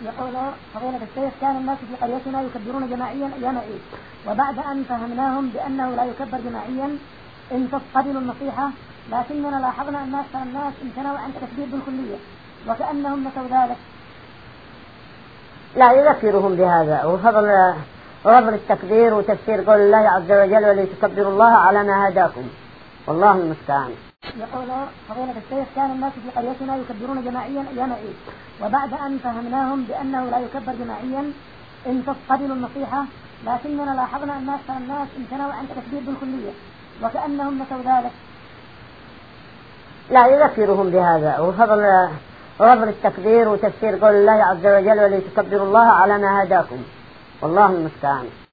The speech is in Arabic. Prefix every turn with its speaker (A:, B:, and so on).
A: يقول فضيلة الشيخ كان الناس في قريتنا يكبرون جماعيا أيام عيد، وبعد أن فهمناهم بأنه لا يكبر جماعيا قبلوا النصيحة، لكننا لاحظنا أن أكثر الناس امتنعوا عن التكبير بالكلية وكأنهم نسوا ذلك.
B: لا، يذكرهم بهذا وفضل التكبير وتفسير قول الله عز وجل ولتكبروا الله على ما هداكم، والله المستعان.
A: يقول فضيلة الشيخ كان الناس في قريتنا يكبرون جماعيا أيام عيد، وبعد أن فهمناهم بأنه لا يكبر جماعيا قبلوا النصيحة، لكننا لاحظنا أن أكثر الناس امتنعوا عن التكبير بالكلية وكأنهم نسوا ذلك.
B: لا، يذكرهم بهذا وفضل التكبير وتفسير قول الله عز وجل ولتكبروا الله على ما هداكم، والله المستعان.